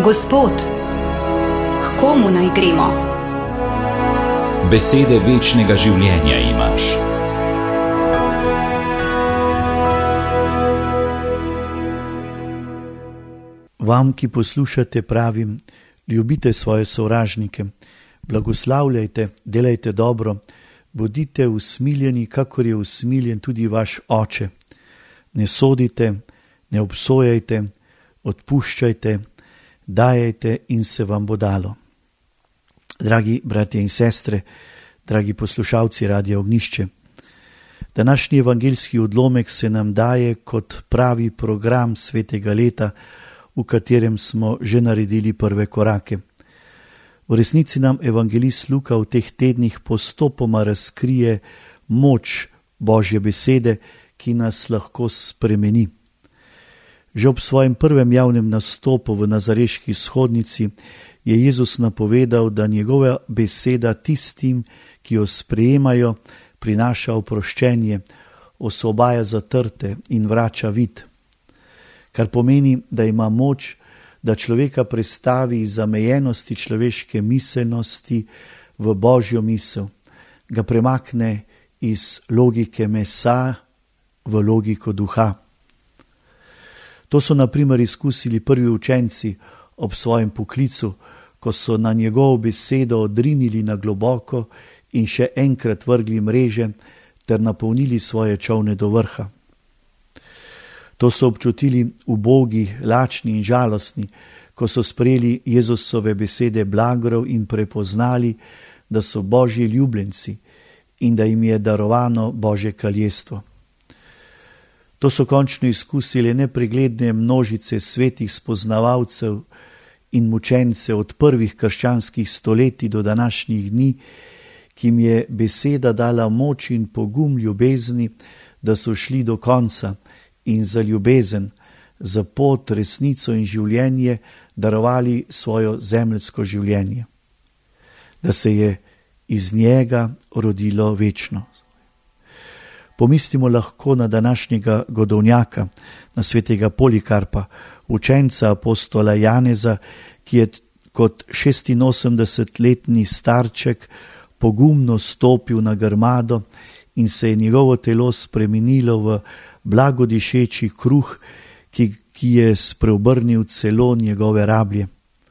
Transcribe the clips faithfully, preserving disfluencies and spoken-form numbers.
Gospod, k komu naj gremo? Besede večnega življenja imaš. Vam, ki poslušate, pravim, ljubite svoje sovražnike, blagoslavljajte, delajte dobro, bodite usmiljeni, kakor je usmiljen tudi vaš Oče. Ne sodite, ne obsojajte, odpuščajte, dajajte in se vam bo dalo. Dragi bratje in sestre, dragi poslušalci Radia Ognjišče, današnji evangeljski odlomek se nam daje kot pravi program svetega leta, v katerem smo že naredili prve korake. V resnici nam evangelist Luka v teh tednih postopoma razkrije moč Božje besede, ki nas lahko spremeni. Že ob svojem prvem javnem nastopu v nazareški shodnici je Jezus napovedal, da njegova beseda tistim, ki jo sprejemajo, prinaša oproščenje, osvobaja zatrte in vrača vid. Kar pomeni, da ima moč, da človeka prestavi iz zamejenosti človeške miselnosti v Božjo misel, ga premakne iz logike mesa v logiko duha. To so na primer izkusili prvi učenci ob svojem poklicu, ko so na njegovo besedo odrinili na globoko in še enkrat vrgli mreže ter napolnili svoje čolne do vrha. To so občutili ubogi, lačni in žalostni, ko so sprejeli Jezusove besede blagorov in prepoznali, da so Božji ljubljenci in da jim je darovano Božje kraljestvo. To so končno izkusili nepregledne množice svetih spoznavalcev in mučencev od prvih krščanskih stoletij do današnjih dni, ki jim je beseda dala moč in pogum ljubezni, da so šli do konca in za ljubezen, za pot, resnico in življenje darovali svojo zemeljsko življenje, da se je iz njega rodilo večno. Pomislimo lahko na današnjega godovnjaka, na svetega Polikarpa, učenca apostola Janeza, ki je kot šestinosemdesetletni starček pogumno stopil na grmado in se je njegovo telo spremenilo v blagodišeči kruh, ki, ki je spreobrnil celo njegove rablje.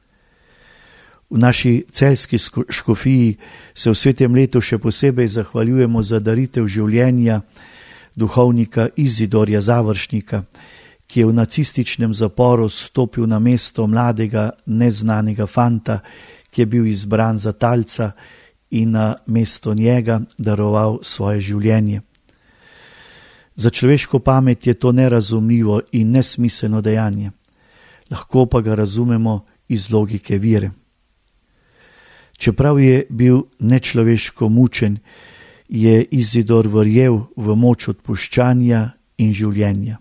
V naši celjski škofiji se v svetem letu še posebej zahvaljujemo za daritev življenja duhovnika Izidorja Završnika, ki je v nacističnem zaporu stopil na mesto mladega neznanega fanta, ki je bil izbran za talca in na mesto njega daroval svoje življenje. Za človeško pamet je to nerazumljivo in nesmiselno dejanje, lahko pa ga razumemo iz logike vire. Čeprav je bil nečloveško mučen, je Izidor verjel v moč odpuščanja in življenja.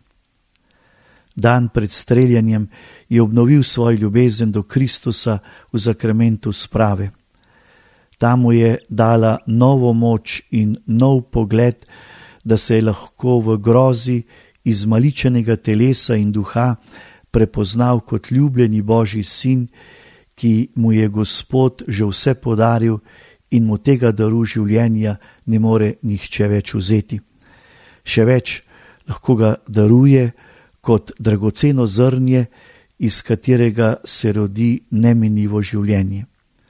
Dan pred streljanjem je obnovil svojo ljubezen do Kristusa v zakramentu sprave. Ta mu je dala novo moč in nov pogled, da se je lahko v grozi izmaličenega telesa in duha prepoznal kot ljubljeni Božji sin, ki mu je Gospod že vse podaril in mu tega daru življenja ne more nihče več vzeti. Še več, lahko ga daruje kot dragoceno zrnje, iz katerega se rodi neminljivo življenje.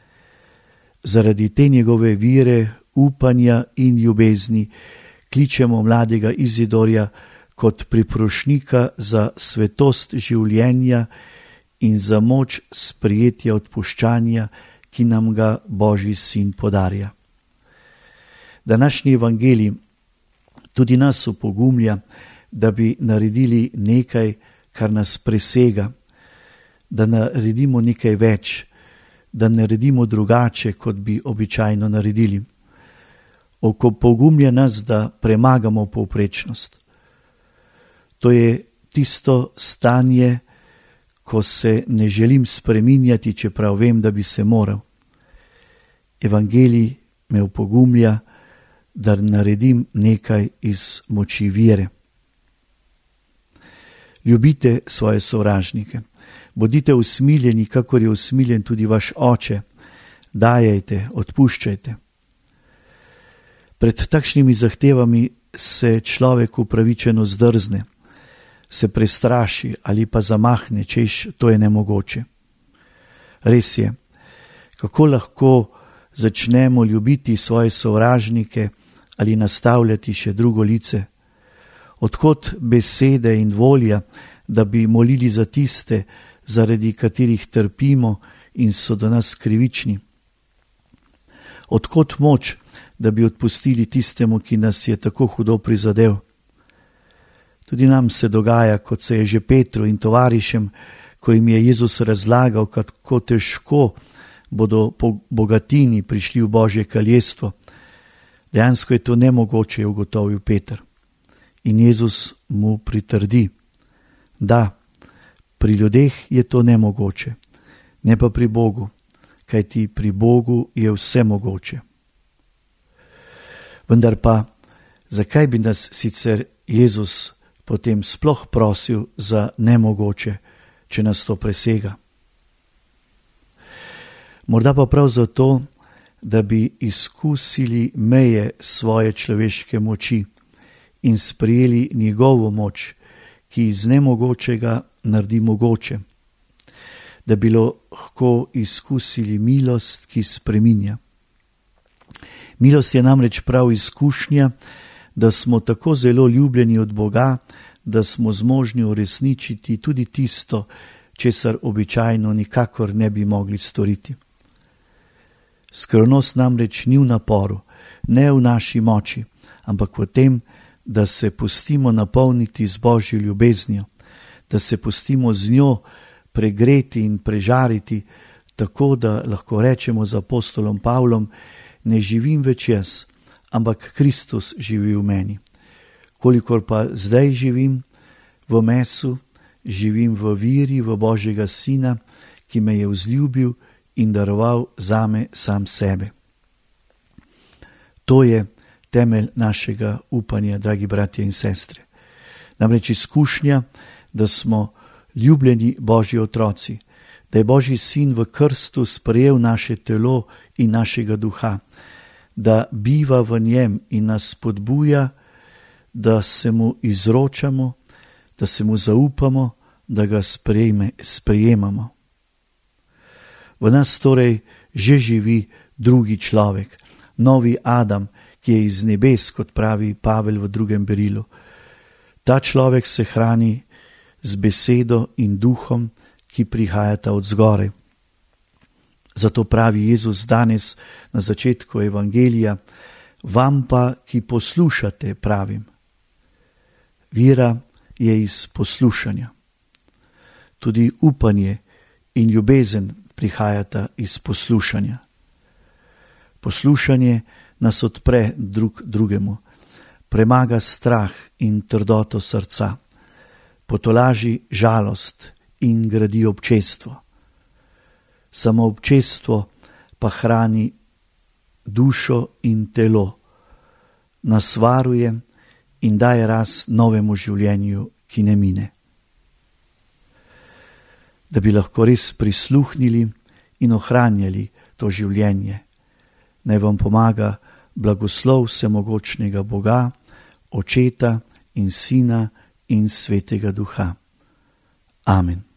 Zaradi te njegove vire, upanja in ljubezni kličemo mladega Izidorja kot priprošnika za svetost življenja in za moč sprejetja odpuščanja, ki nam ga Božji sin podarja. Današnji evangelij tudi nas opogumlja, da bi naredili nekaj, kar nas presega, da naredimo nekaj več, da naredimo drugače, kot bi običajno naredili. Opogumlja nas, da premagamo povprečnost. To je tisto stanje, ko se ne želim spreminjati, čeprav vem, da bi se moral. Evangelij me opogumlja, da naredim nekaj iz moči vire. Ljubite svoje sovražnike. Bodite usmiljeni, kakor je usmiljen tudi vaš Oče. Dajajte, odpuščajte. Pred takšnimi zahtevami se človek upravičeno zdrzne, se prestraši ali pa zamahne, češ, to je nemogoče. Res je, kako lahko začnemo ljubiti svoje sovražnike ali nastavljati še drugo lice? Odkot besede in volja, da bi molili za tiste, zaradi katerih trpimo in so do nas krivični? Odkot moč, da bi odpustili tistemu, ki nas je tako hudo prizadel? Tudi nam se dogaja, kot se je že Petru in tovarišem, ko jim je Jezus razlagal, kako težko bodo po bogatini prišli v Božje kraljestvo. Dejansko je to nemogoče, je ugotovil Peter. In Jezus mu pritrdi, da pri ljudeh je to nemogoče, ne pa pri Bogu, kajti pri Bogu je vse mogoče. Vendar pa, zakaj bi nas sicer Jezus potem sploh prosil za nemogoče, če nas to presega? Morda pa prav zato, da bi izkusili meje svoje človeške moči in sprejeli njegovo moč, ki iz nemogočega naredi mogoče, da bi lahko izkusili milost, ki spreminja. Milost je namreč prav izkušnja, da smo tako zelo ljubljeni od Boga, da smo zmožni uresničiti tudi tisto, česar običajno nikakor ne bi mogli storiti. Skrivnost namreč ni v naporu, ne v naši moči, ampak v tem, da se pustimo napolniti z Božjo ljubeznijo, da se pustimo z njo pregreti in prežariti, tako da lahko rečemo z apostolom Pavlom, ne živim več jaz, ampak Kristus živi v meni. Kolikor pa zdaj živim v mesu, živim v veri v Božjega Sina, ki me je vzljubil in daroval zame sam sebe. To je temelj našega upanja, dragi bratje in sestre. Namreč izkušnja, da smo ljubljeni Božji otroci, da je Božji Sin v krstu sprejel naše telo in našega duha, da biva v njem in nas spodbuja, da se mu izročamo, da se mu zaupamo, da ga sprejme, sprejemamo. V nas torej že živi drugi človek, novi Adam, ki je iz nebes, kot pravi Pavel v drugem berilu. Ta človek se hrani z besedo in duhom, ki prihajata od zgoraj. Zato pravi Jezus danes na začetku evangelija, vam pa, ki poslušate, pravim. Vera je iz poslušanja. Tudi upanje in ljubezen prihajata iz poslušanja. Poslušanje nas odpre drug drugemu, premaga strah in trdoto srca, potolaži žalost in gradi občestvo. Samo občestvo pa hrani dušo in telo, nas varuje in daje rast novemu življenju, ki ne mine. Da bi lahko res prisluhnili in ohranjali to življenje, naj vam pomaga blagoslov vsemogočnega Boga, Očeta in Sina in Svetega Duha. Amen.